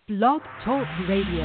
Blog Talk Radio.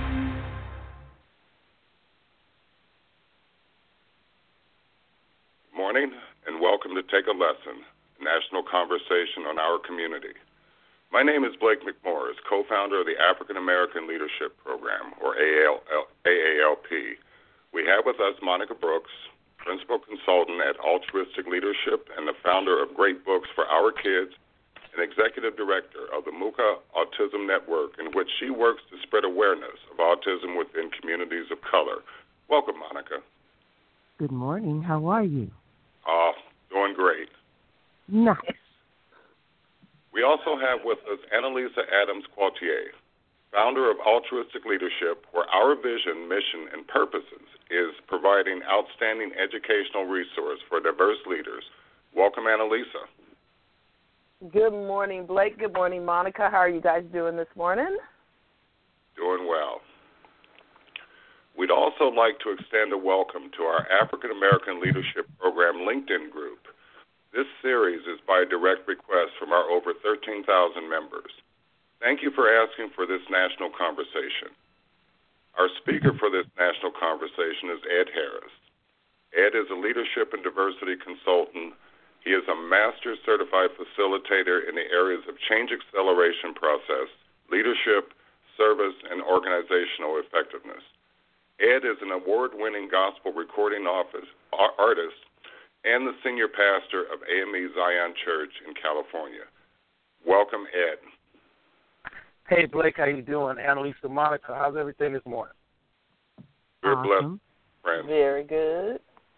Morning and welcome to Take a Lesson, a national conversation on our community. My name is Blake McMorris, co-founder of the African American Leadership Program, or AALP. We have with us Monica Brooks, principal consultant at Altruistic Leadership and the founder of Great Books for Our Kids, and executive director of the Muka Autism Network, in which she works to spread awareness of autism within communities of color. Welcome, Monica. Good morning. How are you? Doing great. Nice. We also have with us Annalisa Adams-Quautier, founder of Altruistic Leadership, where our vision, mission, and purposes is providing outstanding educational resource for diverse leaders. Welcome, Annalisa. Good morning, Blake. Good morning, Monica. How are you guys doing this morning? Doing well. We'd also like to extend a welcome to our African American Leadership Program LinkedIn group. This series is by direct request from our over 13,000 members. Thank you for asking for this national conversation. Our speaker for this national conversation is Ed Harris. Ed is a leadership and diversity consultant. He is a master certified facilitator in the areas of change acceleration process, leadership, service, and organizational effectiveness. Ed is an award-winning gospel recording artist and the senior pastor of AME Zion Church in California. Welcome, Ed. Hey, Blake, how you doing? Annalisa, Monica, how's everything this morning? We're Awesome. blessed, friends. Very good.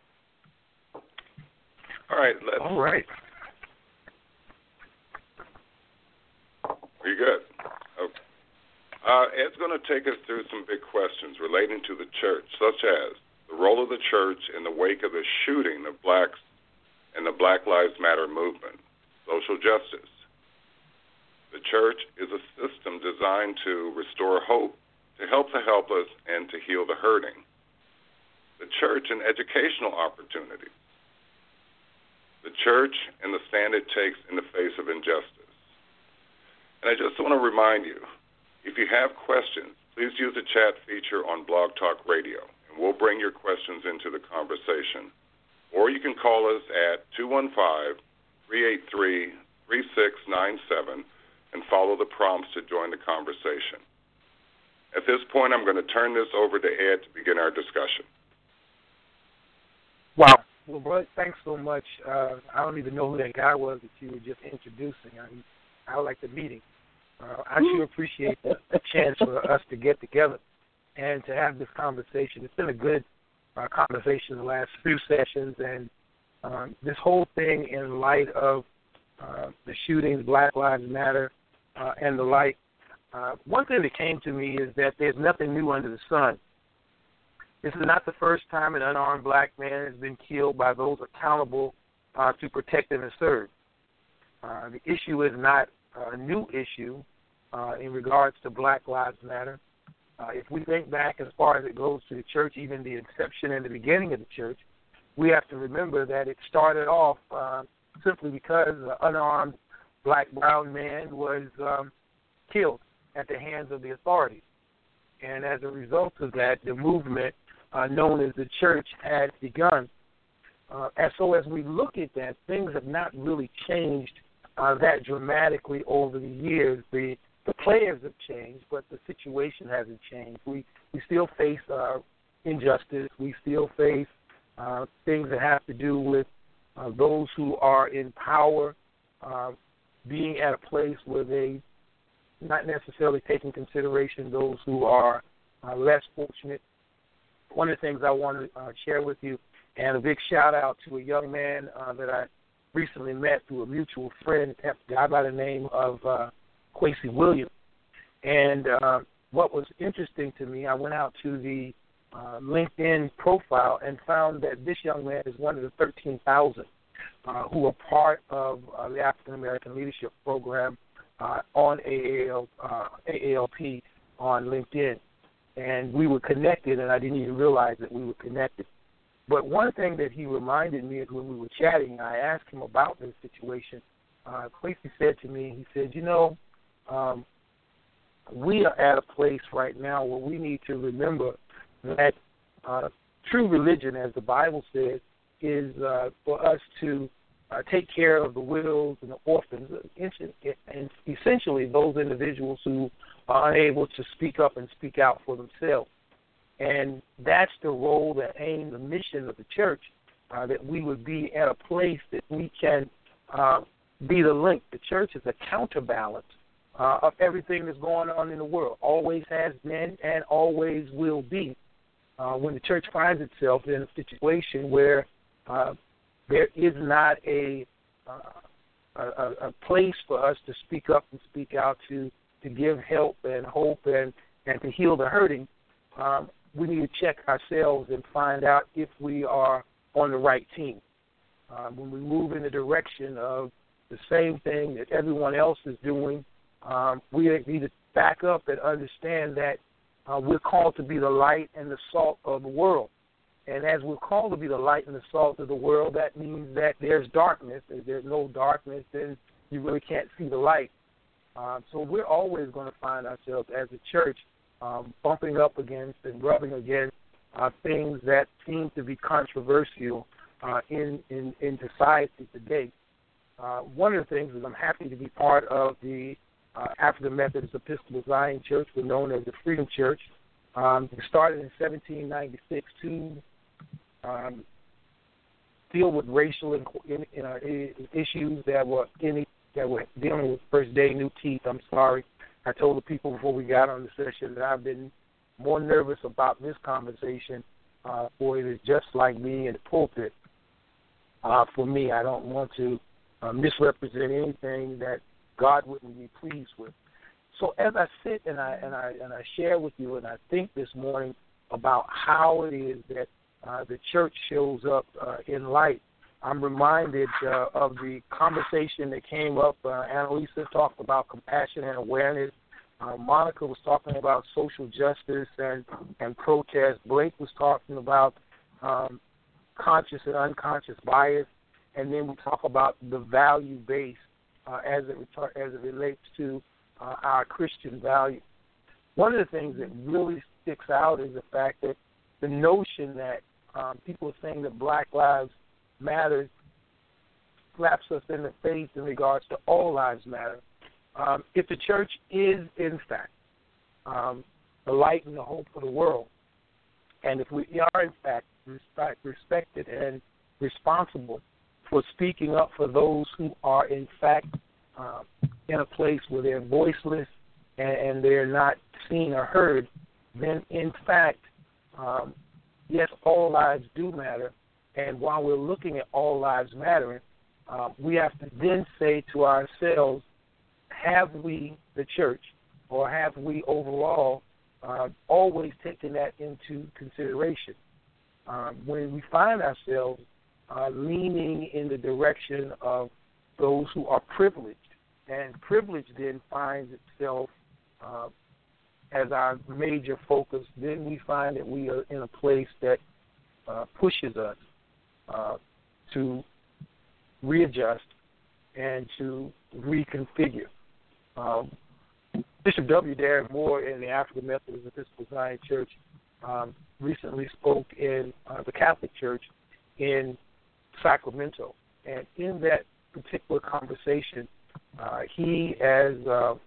All right. Are you good? Okay. Ed's going to take us through some big questions relating to the church, such as the role of the church in the wake of the shooting of blacks and the Black Lives Matter movement, social justice. The church is a system designed to restore hope, to help the helpless, and to heal the hurting. The church and educational opportunities. The church and the stand it takes in the face of injustice. And I just want to remind you, if you have questions, please use the chat feature on Blog Talk Radio, and we'll bring your questions into the conversation. Or you can call us at 215-383-3697 and follow the prompts to join the conversation. At this point, I'm going to turn this over to Ed to begin our discussion. Wow. Well, Blake, thanks so much. I don't even know who that guy was that you were just introducing. I like the meeting. I sure appreciate the chance for us to get together and to have this conversation. It's been a good conversation the last few sessions, and this whole thing in light of the shootings, Black Lives Matter, and the like. One thing that came to me is that there's nothing new under the sun. This is not the first time an unarmed black man has been killed by those accountable to protect and serve. The issue is not a new issue in regards to Black Lives Matter. If we think back as far as it goes to the church, even the inception and the beginning of the church, we have to remember that it started off simply because an unarmed black brown man was killed at the hands of the authorities. And as a result of that, the movement known as the church had begun. And so as we look at that, things have not really changed that dramatically over the years. The players have changed, but the situation hasn't changed. We still face injustice. We still face things that have to do with those who are in power being at a place where they not necessarily take in consideration those who are less fortunate. One of the things I want to share with you, and a big shout-out to a young man that I recently met through a mutual friend, a guy by the name of Quasi Williams. And what was interesting to me, I went out to the LinkedIn profile and found that this young man is one of the 13,000 who are part of the African American Leadership Program on AALP on LinkedIn. And we were connected, and I didn't even realize that we were connected. But one thing that he reminded me of when we were chatting, I asked him about this situation. Quasi said to me, he said, we are at a place right now where we need to remember that true religion, as the Bible says, is for us to take care of the widows and the orphans, and essentially those individuals who are unable to speak up and speak out for themselves. And that's the role, the aim, the mission of the church, that we would be at a place that we can be the link. The church is a counterbalance of everything that's going on in the world, always has been and always will be. When the church finds itself in a situation where there is not a place for us to speak up and speak out, to give help and hope and to heal the hurting, we need to check ourselves and find out if we are on the right team. When we move in the direction of the same thing that everyone else is doing, we need to back up and understand that we're called to be the light and the salt of the world. And as we're called to be the light and the salt of the world, that means that there's darkness. If there's no darkness, then you really can't see the light. So we're always going to find ourselves as a church bumping up against and rubbing against things that seem to be controversial in society today. One of the things is I'm happy to be part of the African Methodist Episcopal Zion Church, we're known as the Freedom Church. It started in 1796 to deal with racial issues that were dealing with First Day New Teeth. I'm sorry. I told the people before we got on the session that I've been more nervous about this conversation, for it is just like being in the pulpit. For me, I don't want to misrepresent anything that God wouldn't be pleased with. So as I sit and I share with you and I think this morning about how it is that the church shows up in light, I'm reminded of the conversation that came up. Annalisa talked about compassion and awareness. Monica was talking about social justice and protest. Blake was talking about conscious and unconscious bias. And then we talk about the value base as it relates to our Christian value. One of the things that really sticks out is the fact that the notion that people are saying that Black Lives Matter slaps us in the face in regards to all lives matter. If the church is, in fact, the light and the hope of the world, and if we are, in fact, respected and responsible for speaking up for those who are, in fact, in a place where they're voiceless and they're not seen or heard, then, in fact, yes, all lives do matter. And while we're looking at all lives mattering, we have to then say to ourselves, have we, the church, or have we overall always taken that into consideration? When we find ourselves leaning in the direction of those who are privileged, and privilege then finds itself as our major focus, then we find that we are in a place that pushes us to readjust and to reconfigure. Bishop W. Darren Moore in the African Methodist Episcopal Zion Church recently spoke in the Catholic Church in Sacramento. And in that particular conversation, he, as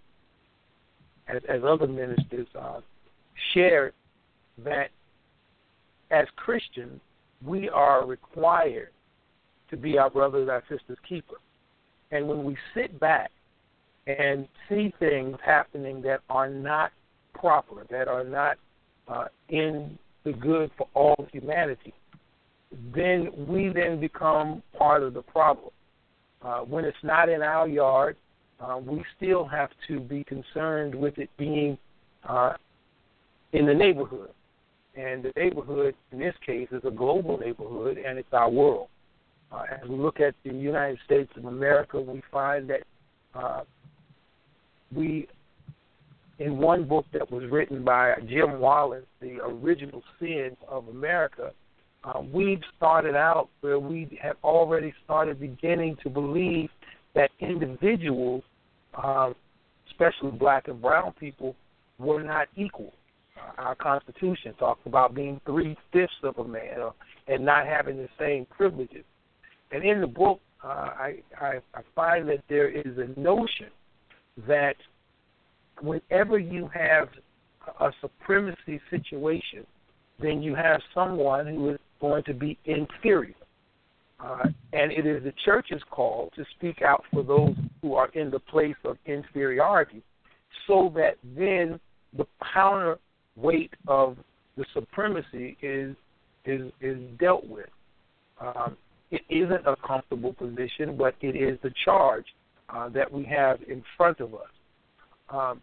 other ministers, shared that as Christians, we are required to be our brothers, our sisters' keeper. And when we sit back and see things happening that are not proper, that are not in the good for all of humanity, then we then become part of the problem. When it's not in our yard, we still have to be concerned with it being in the neighborhood. And the neighborhood, in this case, is a global neighborhood, and it's our world. As we look at the United States of America, we find that we, in one book that was written by Jim Wallace, The Original Sin of America, we've started out where we have already started beginning to believe that individuals, especially black and brown people, we're not equal. Our Constitution talks about being 3/5 of a man and not having the same privileges. And in the book, I find that there is a notion that whenever you have a supremacy situation, then you have someone who is going to be inferior. And it is the church's call to speak out for those who are in the place of inferiority, so that then the counterweight of the supremacy is dealt with. It isn't a comfortable position, but it is the charge that we have in front of us.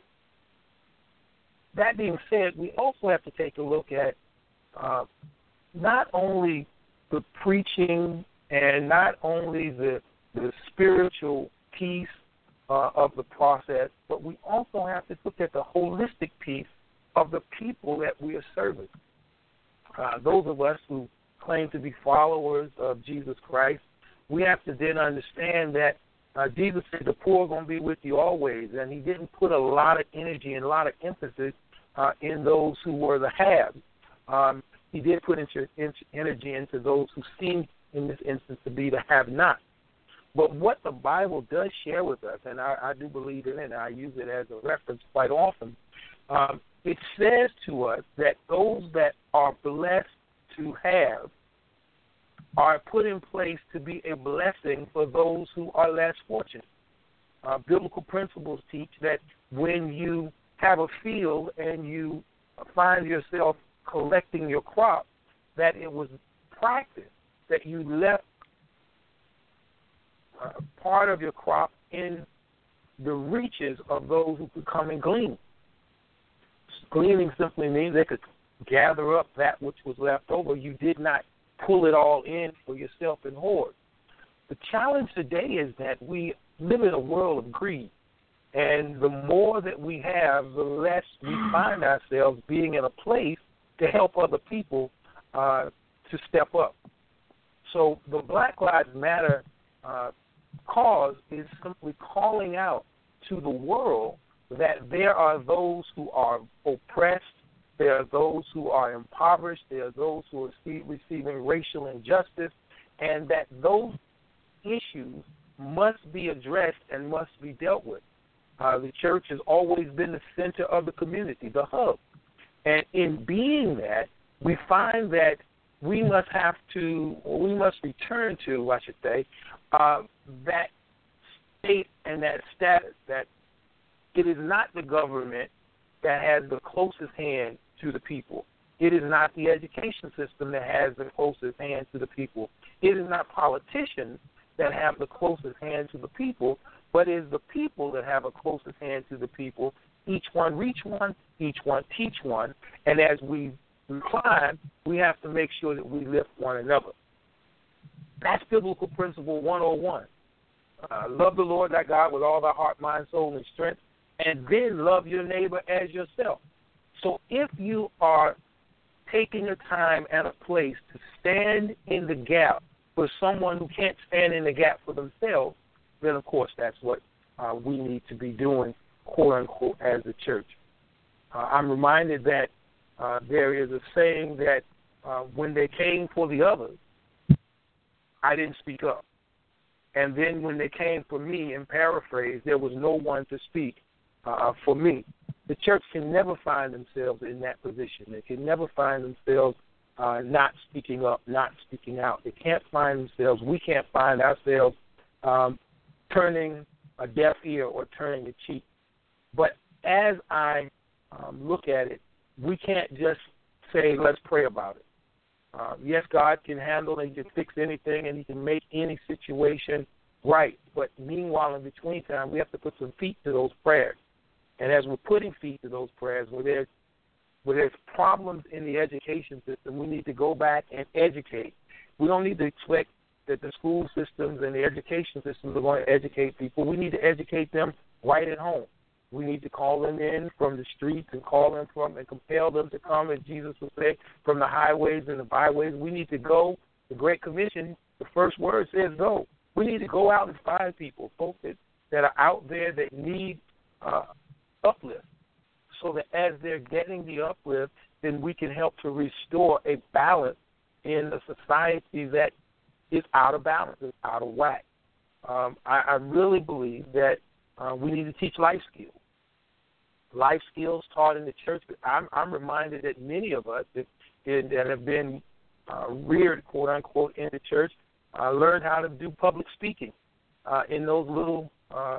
That being said, we also have to take a look at not only the preaching and not only the spiritual piece of the process, but we also have to look at the holistic piece of the people that we are serving. Those of us who claim to be followers of Jesus Christ, we have to then understand that Jesus said the poor are going to be with you always, and he didn't put a lot of energy and a lot of emphasis in those who were the haves. He did put energy into those who seem, in this instance, to be the have-not. But what the Bible does share with us, and I do believe in it, and I use it as a reference quite often, it says to us that those that are blessed to have are put in place to be a blessing for those who are less fortunate. Biblical principles teach that when you have a field and you find yourself collecting your crop, that it was practice that you left part of your crop in the reaches of those who could come and glean. Gleaning simply means they could gather up that which was left over. You did not pull it all in for yourself and hoard. The challenge today is that we live in a world of greed. And the more that we have, the less we find ourselves being in a place to help other people to step up. So the Black Lives Matter cause is simply calling out to the world that there are those who are oppressed, there are those who are impoverished, there are those who are receiving racial injustice, and that those issues must be addressed and must be dealt with. The church has always been the center of the community, the hub. And in being that, we find that we must return to, I should say, that state and that status, that it is not the government that has the closest hand to the people. It is not the education system that has the closest hand to the people. It is not politicians that have the closest hand to the people, but it is the people that have a closest hand to the people. Each one reach one, each one teach one, and as we climb, we have to make sure that we lift one another. That's biblical principle 101. Love the Lord thy God with all thy heart, mind, soul, and strength, and then love your neighbor as yourself. So if you are taking a time and a place to stand in the gap for someone who can't stand in the gap for themselves, then, of course, that's what we need to be doing, quote-unquote, as a church. I'm reminded that there is a saying that when they came for the others, I didn't speak up. And then when they came for me, in paraphrase, there was no one to speak for me. The church can never find themselves in that position. They can never find themselves not speaking up, not speaking out. They can't find themselves, we can't find ourselves turning a deaf ear or turning a cheek. But as I look at it, we can't just say, let's pray about it. Yes, God can handle and he can fix anything and he can make any situation right. But meanwhile, in between time, we have to put some feet to those prayers. And as we're putting feet to those prayers, where there's problems in the education system, we need to go back and educate. We don't need to expect that the school systems and the education systems are going to educate people. We need to educate them right at home. We need to call them in from the streets and call them from and compel them to come, as Jesus would say, from the highways and the byways. We need to go. The Great Commission, the first word says go. We need to go out and find people, folks that are out there that need uplift. so that as they're getting the uplift, then we can help to restore a balance in a society that is out of balance, is out of whack. I really believe that we need to teach life skills. Life skills taught in the church. I'm reminded that many of us that have been reared, quote unquote, in the church, learned how to do public speaking in those little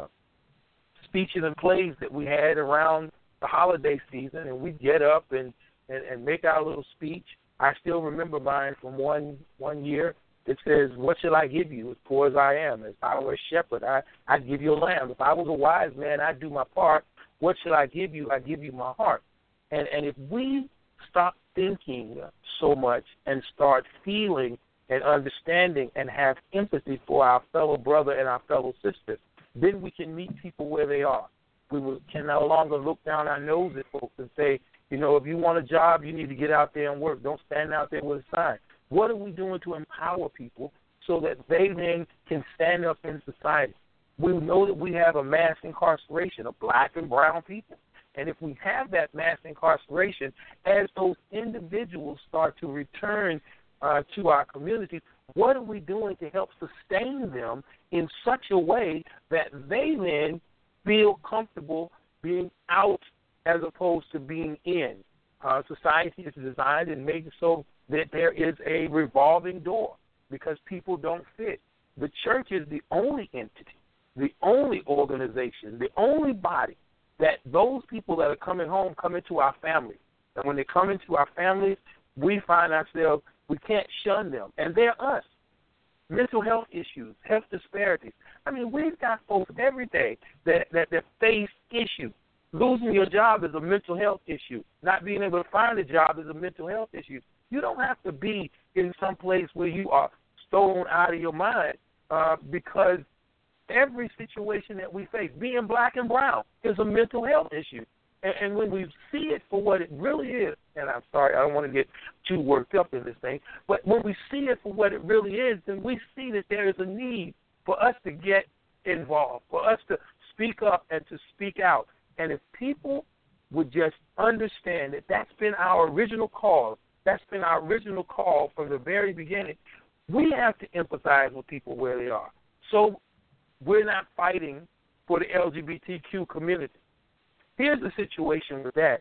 speeches and plays that we had around the holiday season, and we'd get up and make our little speech. I still remember mine from one year. It says, "What shall I give you, as poor as I am? If I were a shepherd, I'd give you a lamb. If I was a wise man, I'd do my part. What shall I give you? I give you my heart." And if we stop thinking so much and start feeling and understanding and have empathy for our fellow brother and our fellow sister, then we can meet people where they are. We can no longer look down our nose at folks and say, if you want a job, you need to get out there and work. Don't stand out there with a sign. What are we doing to empower people so that they then can stand up in society? We know that we have a mass incarceration of black and brown people. And if we have that mass incarceration, as those individuals start to return to our communities, what are we doing to help sustain them in such a way that they then feel comfortable being out as opposed to being in? Society is designed and made so that there is a revolving door because people don't fit. The church is the only entity, the only organization, the only body that those people that are coming home come into our families. And when they come into our families, we find ourselves, we can't shun them. And they're us. Mental health issues, health disparities. I mean, we've got folks every day that face issues. Losing your job is a mental health issue. Not being able to find a job is a mental health issue. You don't have to be in some place where you are stolen out of your mind because every situation that we face, being black and brown, is a mental health issue. And when we see it for what it really is, and I'm sorry, I don't want to get too worked up in this thing, but when we see it for what it really is, then we see that there is a need for us to get involved, for us to speak up and to speak out. And if people would just understand that that's been our original cause, that's been our original call from the very beginning, we have to empathize with people where they are. So we're not fighting for the LGBTQ community. Here's the situation with that.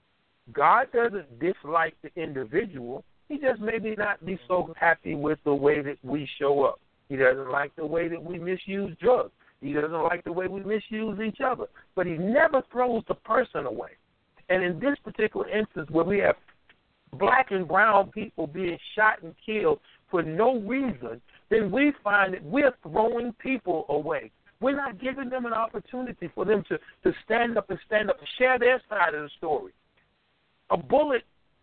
God doesn't dislike the individual. He just maybe not be so happy with the way that we show up. He doesn't like the way that we misuse drugs. He doesn't like the way we misuse each other. But he never throws the person away. And in this particular instance where we have black and brown people being shot and killed for no reason, then we find that we're throwing people away. We're not giving them an opportunity for them to stand up and share their side of the story. A bullet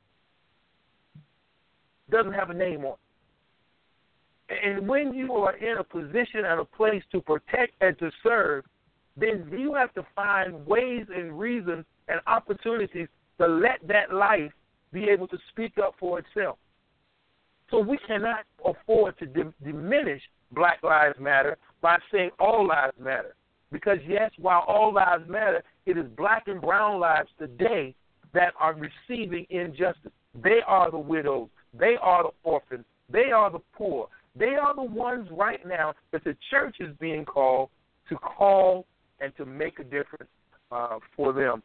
doesn't have a name on it. And when you are in a position and a place to protect and to serve, then you have to find ways and reasons and opportunities to let that life be able to speak up for itself. So we cannot afford to diminish Black Lives Matter by saying all lives matter. Because, yes, while all lives matter, it is black and brown lives today that are receiving injustice. They are the widows. They are the orphans. They are the poor. They are the ones right now that the church is being called to call and to make a difference for them.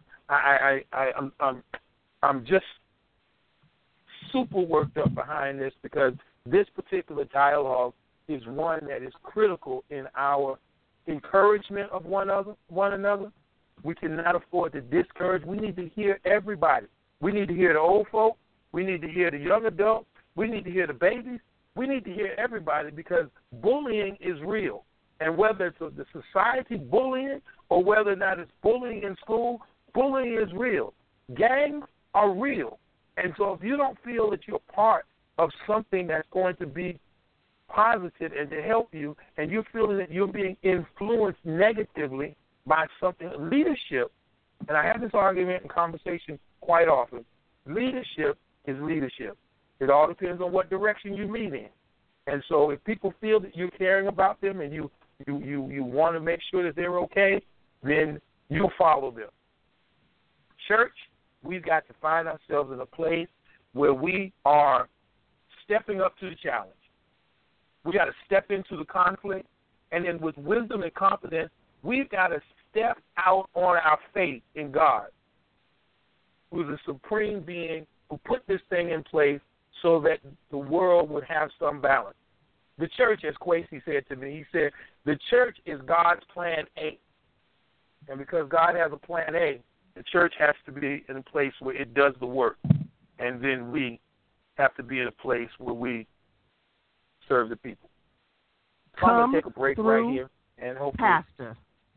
I'm just super worked up behind this because this particular dialogue is one that is critical in our encouragement of one another. We cannot afford to discourage. We need to hear everybody. We need to hear the old folk. We need to hear the young adults. We need to hear the babies. We need to hear everybody because bullying is real. And whether it's the society bullying or whether or not it's bullying in school, bullying is real. Gangs are real. And so if you don't feel that you're part of something that's going to be positive and to help you, and you're feeling that you're being influenced negatively by something, leadership, and I have this argument and conversation quite often, leadership is leadership. It all depends on what direction you lead in. And so if people feel that you're caring about them and you want to make sure that they're okay, then you'll follow them. church, we've got to find ourselves in a place where we are stepping up to the challenge. We got to step into the conflict, and then with wisdom and confidence, we've got to step out on our faith in God, who's the supreme being who put this thing in place so that the world would have some balance. The church, as Kwesi said to me, he said, the church is God's plan A. And because God has a plan A, the church has to be in a place where it does the work. And then we have to be in a place where we serve the people. So I'm going to take a break right here. And hopefully, Pastor.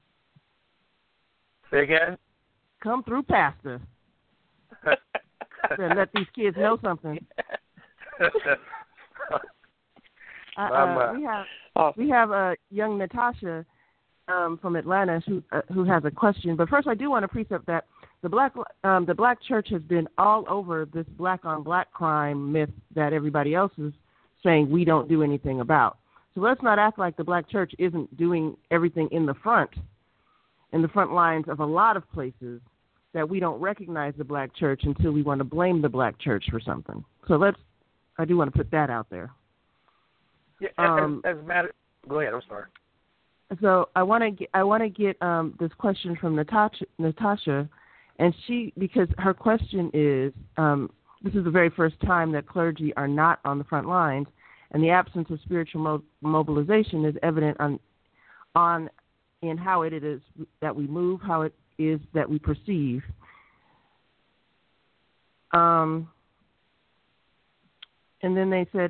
Say again? Come through, Pastor. And let these kids know something. We have young Natasha from Atlanta who has a question. But first, I do want to precept that the black church has been all over this black on black crime myth that everybody else is saying we don't do anything about. So let's not act like the black church isn't doing everything in the front lines of a lot of places, that we don't recognize the black church until we want to blame the black church for something. So I do want to put that out there. Yeah, as a matter, go ahead. I'm sorry. So I want to get this question from Natasha, and because her question is, this is the very first time that clergy are not on the front lines, and the absence of spiritual mobilization is evident in how it is that we move, how it is that we perceive. And then they said,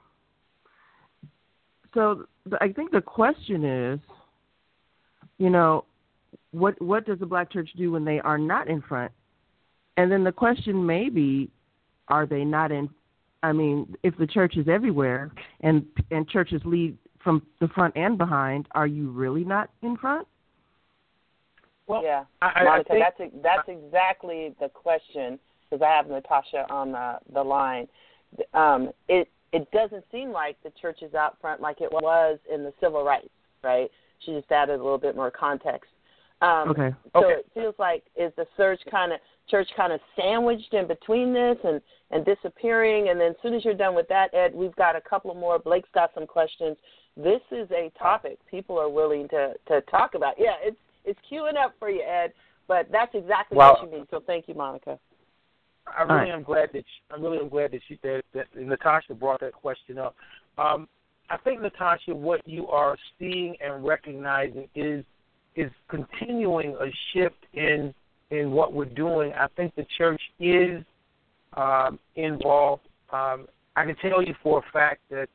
so I think the question is, what does the black church do when they are not in front? And then the question may be, are they not in? I mean, if the church is everywhere and churches lead from the front and behind, are you really not in front? Well, yeah, Monica, that's exactly the question, because I have Natasha on the line. It doesn't seem like the church is out front like it was in the civil rights, right? She just added a little bit more context. Okay. So it feels like, is the church kind of sandwiched in between this and disappearing? And then as soon as you're done with that, Ed, we've got a couple more. Blake's got some questions. This is a topic people are willing to talk about. Yeah, it's queuing up for you, Ed, but that's exactly what you mean. So thank you, Monica. I really am glad that Natasha brought that question up. I think, Natasha, what you are seeing and recognizing is continuing a shift in what we're doing. I think the church is involved. I can tell you for a fact that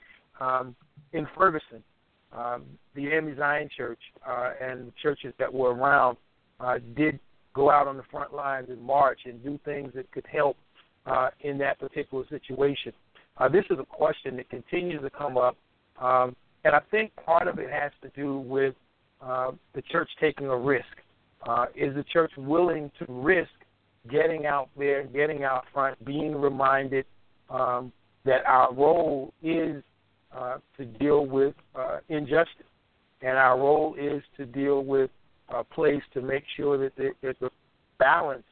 in Ferguson, the Emmy Zion Church and the churches that were around did go out on the front lines and march and do things that could help in that particular situation. This is a question that continues to come up, and I think part of it has to do with the church taking a risk. Is the church willing to risk getting out there, getting out front, being reminded that our role is to deal with injustice, and our role is to deal with a place to make sure that the balance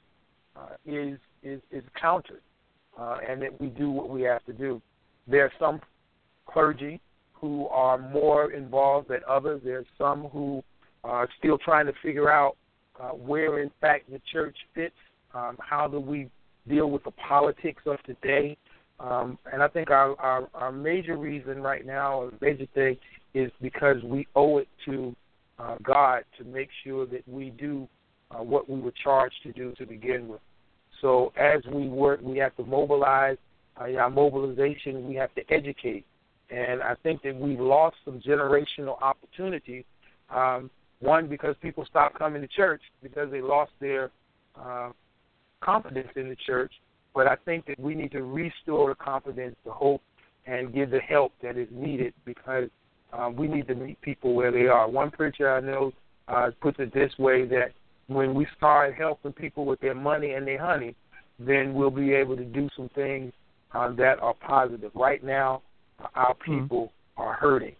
is countered, and that we do what we have to do. There are some clergy who are more involved than others. There are some who are still trying to figure out where, in fact, the church fits. How do we deal with the politics of today? And I think our major reason right now, or the major thing, is because we owe it to God to make sure that we do what we were charged to do to begin with. So as we work, we have to mobilize. Our mobilization, we have to educate. And I think that we've lost some generational opportunities. One, because people stopped coming to church because they lost their confidence in the church. But I think that we need to restore the confidence, the hope, and give the help that is needed, because we need to meet people where they are. One preacher I know puts it this way, that when we start helping people with their money and their honey, then we'll be able to do some things that are positive. Right now, our people are hurting,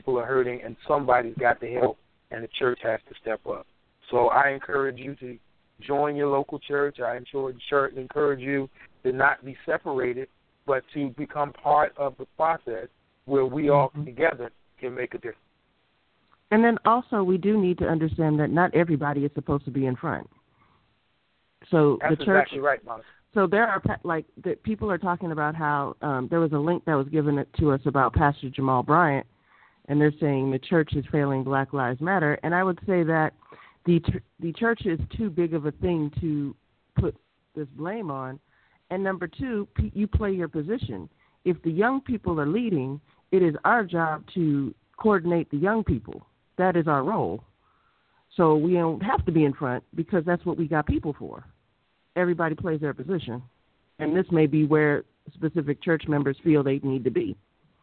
and somebody's got to help, and the church has to step up. So I encourage you to join your local church. I encourage you to not be separated, but to become part of the process where we all together can make a difference. And then also we do need to understand that not everybody is supposed to be in front. So That's the church, exactly right, Monica. So there are people are talking about how there was a link that was given to us about Pastor Jamal Bryant, and they're saying the church is failing Black Lives Matter. And I would say that the church is too big of a thing to put this blame on. And number two, you play your position. If the young people are leading, it is our job to coordinate the young people. That is our role. So we don't have to be in front because that's what we got people for. Everybody plays their position. And this may be where specific church members feel they need to be.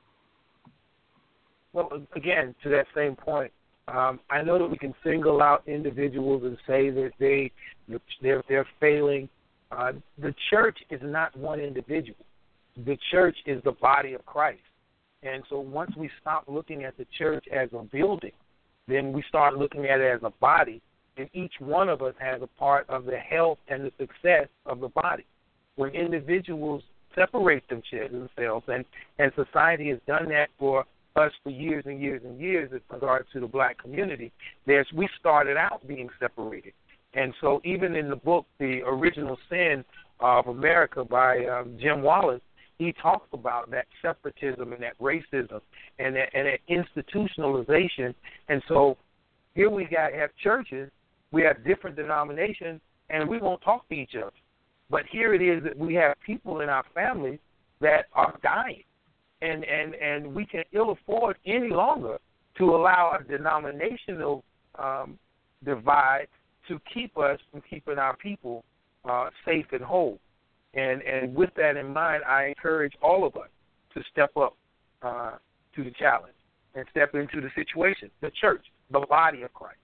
Well, again, to that same point, I know that we can single out individuals and say that they're failing. The church is not one individual. The church is the body of Christ. And so once we stop looking at the church as a building, then we start looking at it as a body, and each one of us has a part of the health and the success of the body. When individuals separate themselves, and society has done that for us for years and years and years with regard to the black community, we started out being separated. And so even in the book, The Original Sin of America by Jim Wallace, he talks about that separatism and that racism and that institutionalization. And so here we have churches, we have different denominations, and we won't talk to each other. But here it is that we have people in our families that are dying. And we can ill afford any longer to allow a denominational divide to keep us from keeping our people safe and whole. And with that in mind, I encourage all of us to step up to the challenge and step into the situation, the church, the body of Christ.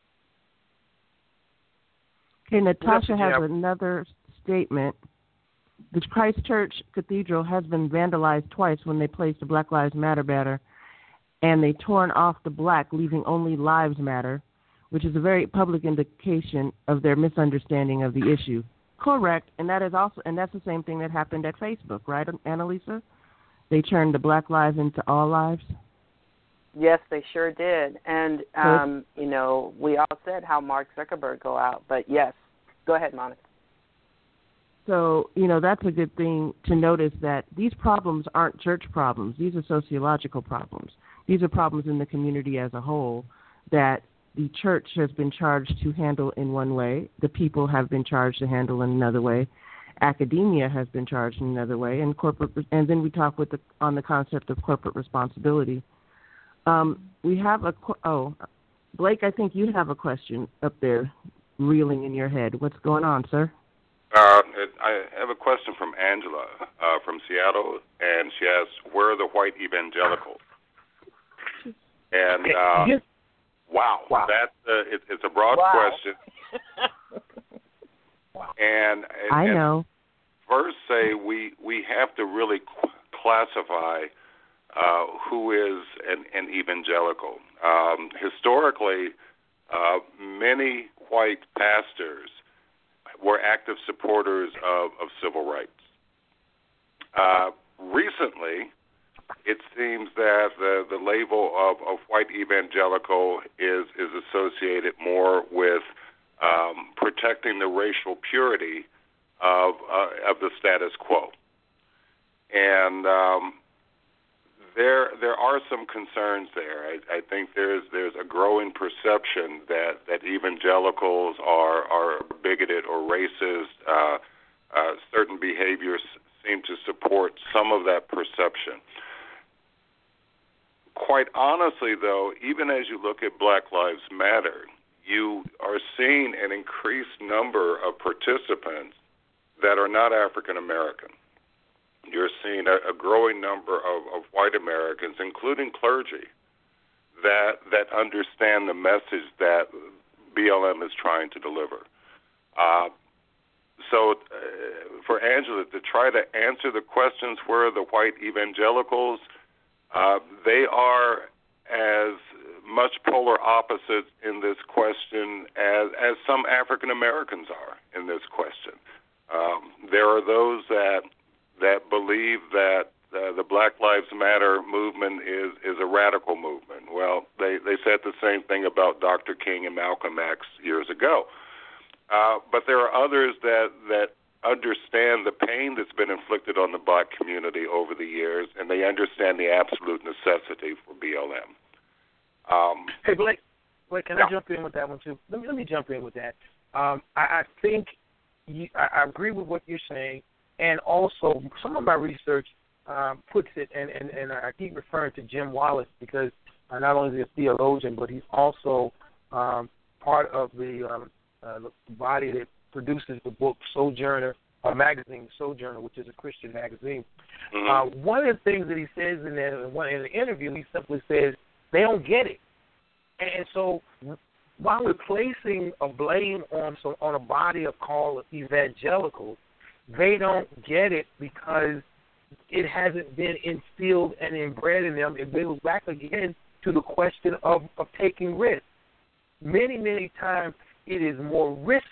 Okay, Natasha has another statement. The Christchurch Cathedral has been vandalized twice when they placed the Black Lives Matter banner, and they torn off the black, leaving only Lives Matter, which is a very public indication of their misunderstanding of the issue. Correct, and that's the same thing that happened at Facebook, right, Annalisa? They turned the Black Lives into all lives. Yes, they sure did, and we all said how Mark Zuckerberg go out, but yes, go ahead, Monica. So, that's a good thing to notice that these problems aren't church problems. These are sociological problems. These are problems in the community as a whole that the church has been charged to handle in one way. The people have been charged to handle in another way. Academia has been charged in another way. And then we talk on the concept of corporate responsibility. We have Blake, I think you have a question up there reeling in your head. What's going on, sir? I have a question from Angela from Seattle, and she asks, where are the white evangelicals? And wow. It's a broad question. And I know. First, say we have to really classify who is an evangelical. Historically, many white pastors were active supporters of civil rights. Recently, it seems that the label of white evangelical is associated more with protecting the racial purity of the status quo. And there are some concerns there. I think there's a growing perception that evangelicals are bigoted or racist. Certain behaviors seem to support some of that perception. Quite honestly, though, even as you look at Black Lives Matter, you are seeing an increased number of participants that are not African American. You're seeing a growing number of white Americans, including clergy, that understand the message that BLM is trying to deliver. So for Angela, to try to answer the questions, where are the white evangelicals, they are as much polar opposites in this question as some African Americans are in this question. There are those that believe that the Black Lives Matter movement is a radical movement. Well, they said the same thing about Dr. King and Malcolm X years ago. But there are others that understand the pain that's been inflicted on the black community over the years, and they understand the absolute necessity for BLM. Hey, Blake, can I jump in with that one, too? Let me jump in with that. I think I agree with what you're saying, and also some of my research puts it, and I keep referring to Jim Wallace because not only is he a theologian, but he's also part of the body that produces the book Sojourner, a magazine, Sojourner, which is a Christian magazine. Mm-hmm. One of the things that he says in the interview, he simply says, they don't get it. And so while we're placing a blame on a body of called evangelicals, they don't get it because it hasn't been instilled and inbred in them. It goes back again to the question of taking risks. Many, many times it is more risk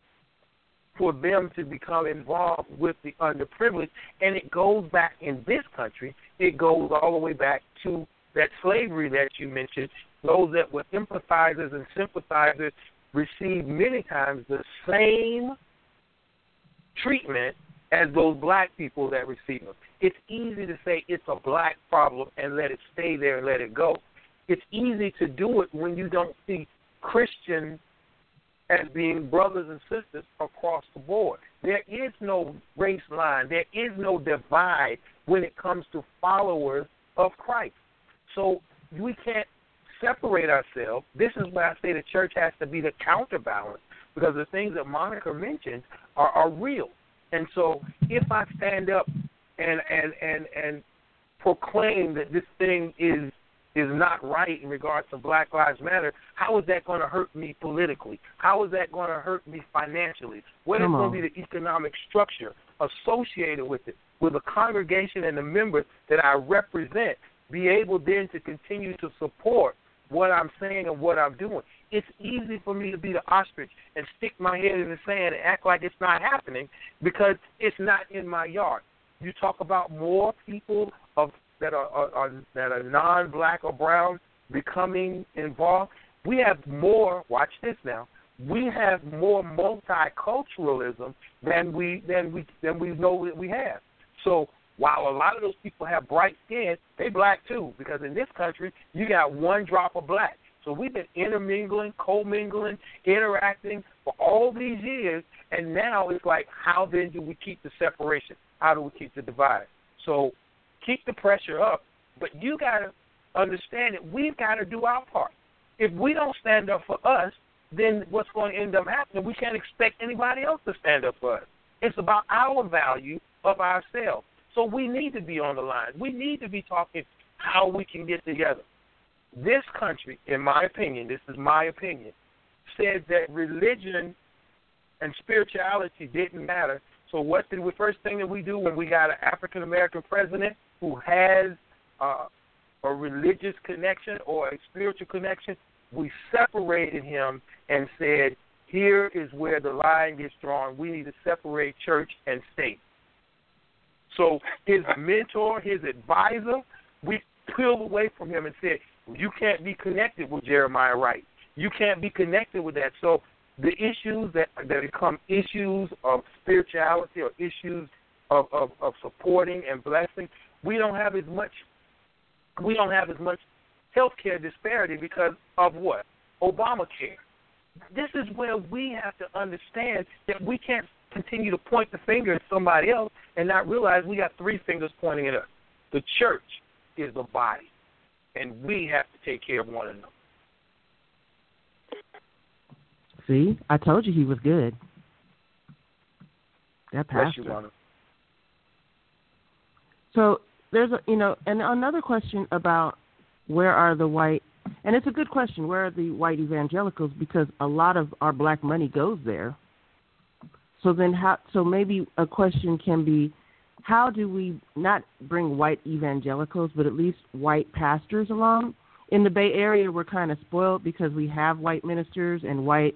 for them to become involved with the underprivileged, and it goes back in this country, it goes all the way back to that slavery that you mentioned. Those that were empathizers and sympathizers received many times the same treatment as those black people that receive them. It's easy to say it's a black problem and let it stay there and let it go. It's easy to do it when you don't see Christians as being brothers and sisters across the board. There is no race line. There is no divide when it comes to followers of Christ. So we can't separate ourselves. This is why I say the church has to be the counterbalance, because the things that Monica mentioned are real. And so if I stand up and proclaim that this thing is not right in regards to Black Lives Matter, how is that going to hurt me politically? How is that going to hurt me financially? What is going to be the economic structure associated with it? Will the congregation and the members that I represent be able then to continue to support what I'm saying and what I'm doing? It's easy for me to be the ostrich and stick my head in the sand and act like it's not happening because it's not in my yard. You talk about more people that are non-black or brown becoming involved. We have more. Watch this now. We have more multiculturalism than we know that we have. So while a lot of those people have bright skin, they black too, because in this country you got one drop of black. So we've been intermingling, commingling, interacting for all these years, and now it's like, how then do we keep the separation? How do we keep the divide? So keep the pressure up, but you got to understand that we've got to do our part. If we don't stand up for us, then what's going to end up happening? We can't expect anybody else to stand up for us. It's about our value of ourselves. So we need to be on the line. We need to be talking how we can get together. This country, in my opinion, this is my opinion, said that religion and spirituality didn't matter. So what did the first thing that we do when we got an African-American president who has a religious connection or a spiritual connection? We separated him and said, here is where the line gets drawn. We need to separate church and state. So his mentor, his advisor, we peeled away from him and said, you can't be connected with Jeremiah Wright. You can't be connected with that. So the issues that become issues of spirituality or issues of supporting and blessing, we don't have as much healthcare disparity because of what? Obamacare. This is where we have to understand that we can't continue to point the finger at somebody else and not realize we got three fingers pointing at us. The church is the body, and we have to take care of one another. See, I told you he was good. That pastor. So there's and another question about where are the white, and it's a good question, where are the white evangelicals, because a lot of our black money goes there. So then so maybe a question can be, how do we not bring white evangelicals, but at least white pastors along in the Bay Area, we're kind of spoiled because we have white ministers and white,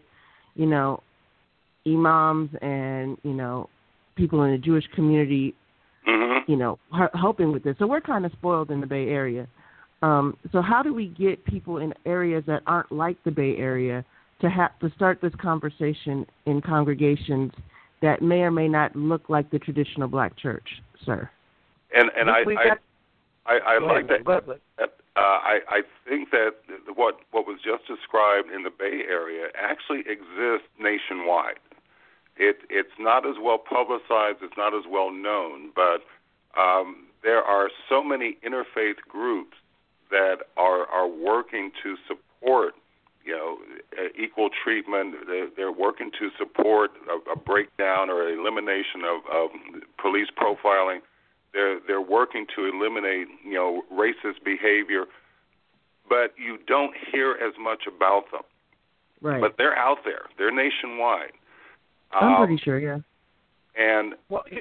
imams and, people in the Jewish community, helping with this. So we're kind of spoiled in the Bay Area. So how do we get people in areas that aren't like the Bay Area to start this conversation in congregations that may or may not look like the traditional black church, sir? And I like that. I think that what was just described in the Bay Area actually exists nationwide. It's not as well publicized, it's not as well known, but there are so many interfaith groups that are working to support, equal treatment. They're working to support a breakdown or elimination of police profiling. They're working to eliminate, racist behavior, but you don't hear as much about them. Right. But they're out there. They're nationwide. I'm pretty sure, yeah. And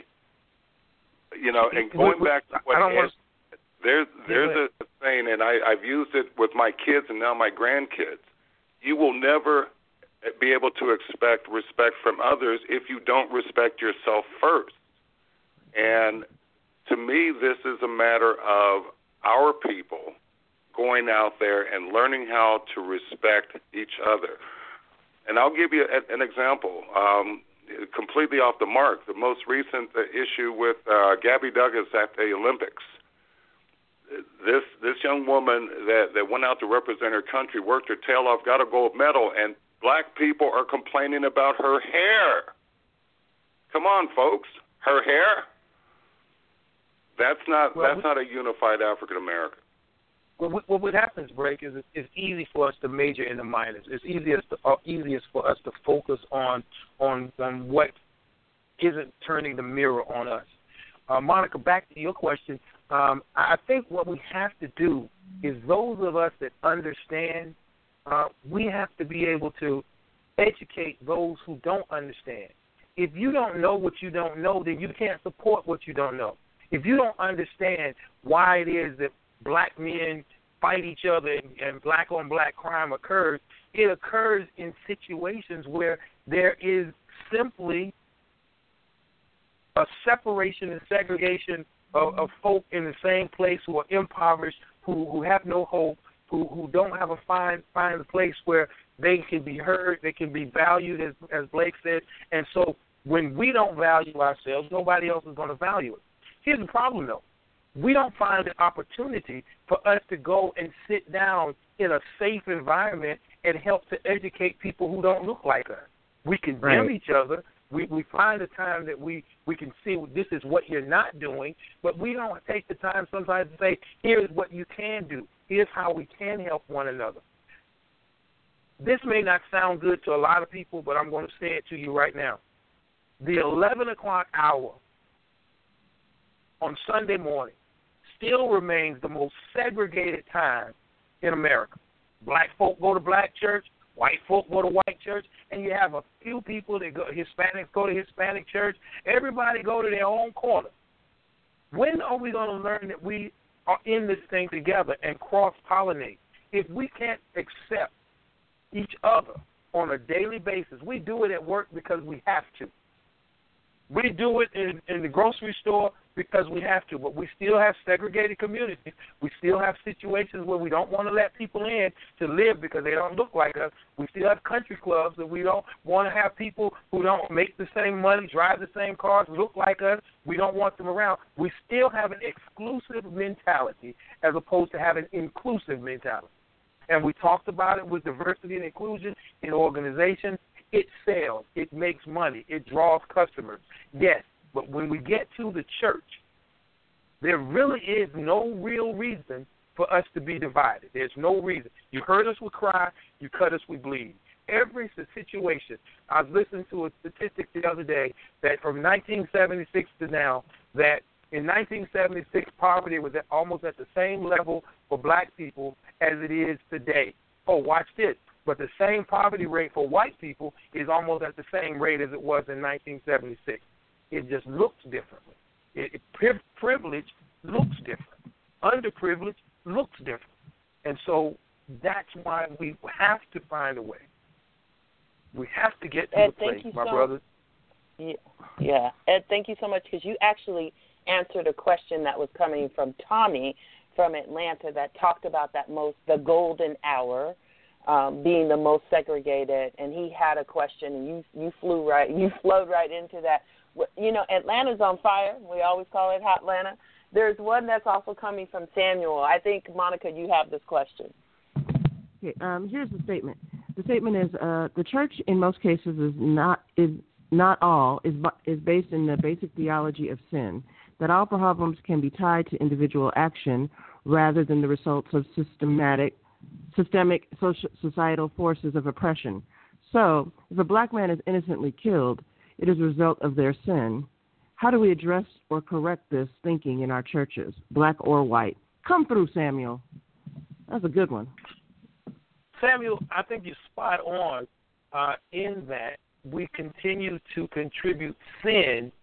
and going back to what there's a saying, and I've used it with my kids and now my grandkids. You will never be able to expect respect from others if you don't respect yourself first. And to me, this is a matter of our people going out there and learning how to respect each other. And I'll give you an example, completely off the mark. The most recent issue with Gabby Douglas at the Olympics. This young woman that went out to represent her country, worked her tail off, got a gold medal, and black people are complaining about her hair. Come on, folks, her hair. That's not a unified African American. Well, what happens, Break, is it's easy for us to major in the minors. It's easiest for us to focus on what isn't turning the mirror on us. Monica, back to your question. I think what we have to do is those of us that understand, we have to be able to educate those who don't understand. If you don't know what you don't know, then you can't support what you don't know. If you don't understand why it is that black men fight each other and black-on-black crime occurs, it occurs in situations where there is simply a separation and segregation of folk in the same place who are impoverished, who have no hope, who don't have find a place where they can be heard, they can be valued, as Blake said. And so when we don't value ourselves, nobody else is going to value it. Here's the problem, though. We don't find an opportunity for us to go and sit down in a safe environment and help to educate people who don't look like us. We condemn each other. We find a time that we can see this is what you're not doing, but we don't take the time sometimes to say, here's what you can do. Here's how we can help one another. This may not sound good to a lot of people, but I'm going to say it to you right now. The 11 o'clock hour on Sunday morning still remains the most segregated time in America. Black folk go to black church, white folk go to white church, and you have a few people that go, Hispanics go to Hispanic church. Everybody go to their own corner. When are we going to learn that we are in this thing together and cross-pollinate? If we can't accept each other on a daily basis, we do it at work because we have to. We do it in the grocery store because we have to, but we still have segregated communities. We still have situations where we don't want to let people in to live because they don't look like us. We still have country clubs that we don't want to have people who don't make the same money, drive the same cars, look like us. We don't want them around. We still have an exclusive mentality as opposed to having an inclusive mentality. And we talked about it with diversity and inclusion in organizations. It sells. It makes money. It draws customers. Yes, but when we get to the church, there really is no real reason for us to be divided. There's no reason. You hurt us, we cry. You cut us, we bleed. Every situation. I was listening to a statistic the other day that from 1976 to now, that in 1976, poverty was almost at the same level for black people as it is today. Oh, watch this. But the same poverty rate for white people is almost at the same rate as it was in 1976. It just looks differently. Privilege looks different. Underprivileged looks different. And so why we have to find a way. We have to get to Ed, the place, my so brother. Yeah. Ed, thank you so much, because you actually answered a question that was coming from Tommy from Atlanta that talked about the golden hour being the most segregated, and he had a question, and you flowed right into that. You know, Atlanta's on fire. We always call it Hot Atlanta. There's one that's also coming from Samuel. I think, Monica, you have this question. Okay, here's the statement. The statement is the church in most cases is not based in the basic theology of sin, that all problems can be tied to individual action rather than the results of systemic societal forces of oppression. So, if a black man is innocently killed, it is a result of their sin. How do we address or correct this thinking in our churches, black or white? Come through, Samuel. That's a good one. Samuel, I think you're spot on in that we continue to contribute sin,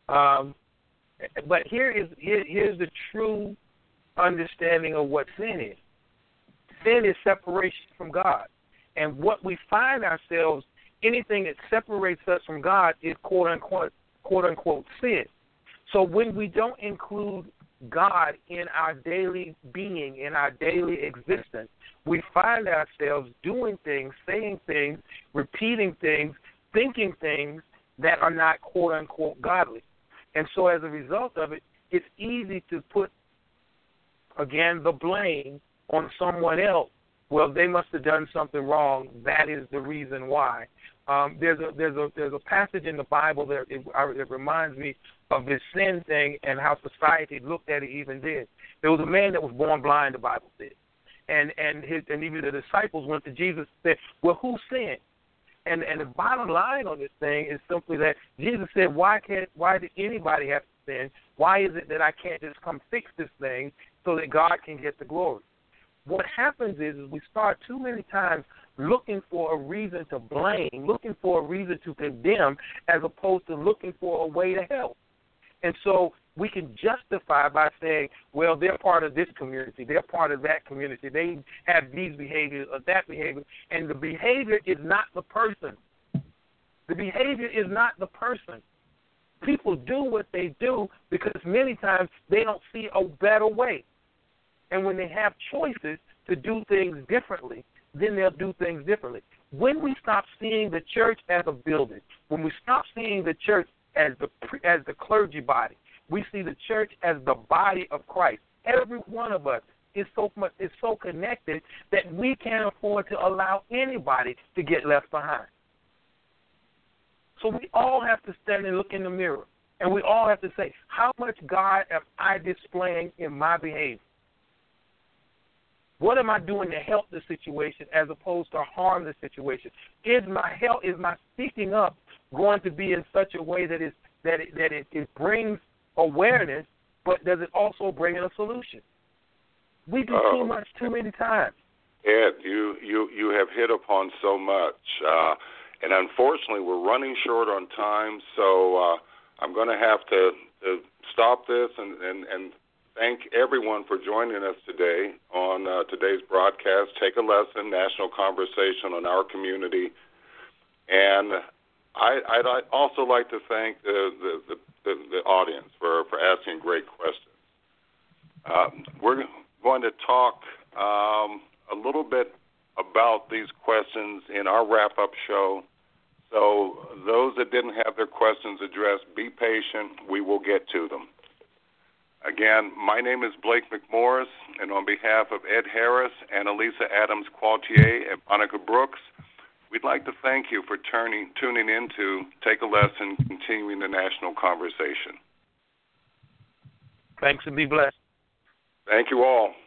but here's the true understanding of what sin is. Sin is separation from God, and what we find ourselves, anything that separates us from God is quote unquote sin. So when we don't include God in our daily being, in our daily existence, we find ourselves doing things, saying things, repeating things, thinking things that are not quote-unquote godly. And so as a result of it, it's easy to put, again, the blame on someone else. Well, they must have done something wrong. That is the reason why. There's a passage in the Bible that it reminds me of this sin thing and how society looked at it even then. There was a man that was born blind, the Bible said. And even the disciples went to Jesus and said, well, who sinned? And the bottom line on this thing is simply that Jesus said, why did anybody have to sin? Why is it that I can't just come fix this thing so that God can get the glory? What happens is we start too many times looking for a reason to blame, looking for a reason to condemn, as opposed to looking for a way to help. And so we can justify by saying, well, they're part of this community, they're part of that community, they have these behaviors or that behavior, and the behavior is not the person. The behavior is not the person. People do what they do because many times they don't see a better way. And when they have choices to do things differently, then they'll do things differently. When we stop seeing the church as a building, when we stop seeing the church as the clergy body, we see the church as the body of Christ. Every one of us is so connected that we can't afford to allow anybody to get left behind. So we all have to stand and look in the mirror, and we all have to say, how much God am I displaying in my behavior? What am I doing to help the situation as opposed to harm the situation? Is my speaking up going to be in such a way that it brings awareness, but does it also bring in a solution? We do too much too many times. Ed, you have hit upon so much, and unfortunately we're running short on time, so I'm going to have to stop this and thank everyone for joining us today on today's broadcast, Take a Lesson, National Conversation on Our Community. And I'd also like to thank the audience for asking great questions. We're going to talk a little bit about these questions in our wrap-up show. So those that didn't have their questions addressed, be patient. We will get to them. Again, my name is Blake McMorris, and on behalf of Ed Harris, Annalisa Adams-Qualtier, and Monica Brooks, we'd like to thank you for tuning in to Take a Lesson, Continuing the National Conversation. Thanks, and be blessed. Thank you all.